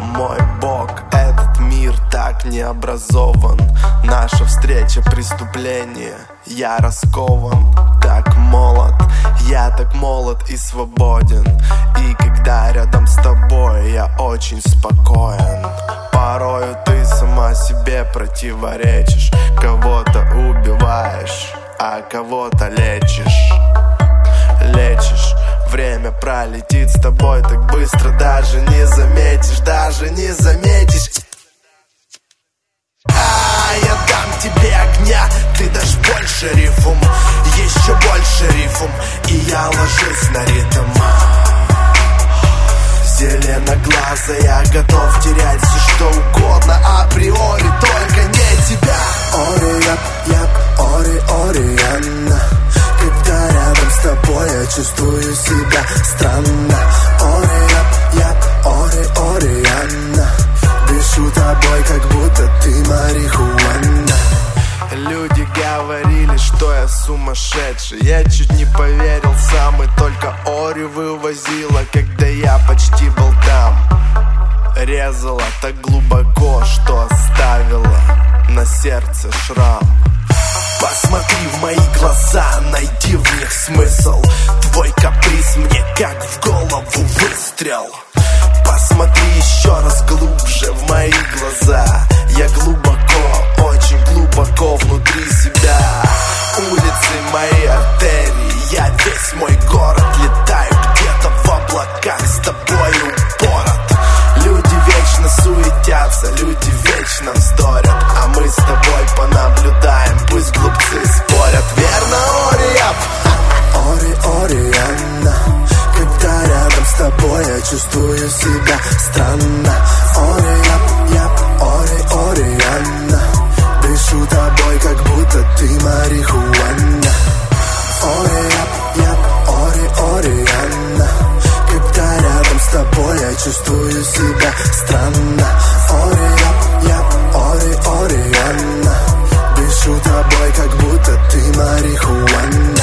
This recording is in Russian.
мой бог, этот мир так не образован. Наша встреча преступление, я раскован. Так молод, я так молод и свободен. И когда рядом с тобой, я очень спокоен. Порою ты сама себе противоречишь. Кого-то убиваешь, а кого-то лечишь. Лечишь. Время пролетит с тобой так быстро, даже не заметишь, даже не заметишь. Я дам тебе огня, ты дашь больше рифм, еще больше рифм, и я ложусь на ритм. Зеленоглазая, я готов терять все что угодно, априори, только не тебя. Ори, ори, Орианна. Когда рядом с тобой я чувствую себя странно. Ори, Орианна. Дышу тобой, как будто ты марихуана. Люди говорили, что я сумасшедший. Я чуть не поверил сам, и только Ори вывозила, когда я почти был там. Резала так глубоко, что оставила на сердце шрам. Посмотри в мои глаза, найди в них смысл. Твой каприз мне как в голову выстрел. Посмотри еще раз глубже в мои глаза. Я глубоко, очень глубоко внутри себя. Улицы мои артерии, я весь мой город. Летаю где-то в облаках, с тобою упорот. Люди вечно суетятся, люди вечно вздорят, а мы с тобой понаблюдаем, пусть глупцы спорят. Верно, Ориап? Ори, Орианна. Когда рядом с тобой я чувствую себя странно. Ори, Орианна. Дышу тобой, как будто ты марихуана. Ори, Орианна. Когда рядом с тобой я чувствую себя странно. Ори, Орианна. Дышу тобой, как будто ты марихуана.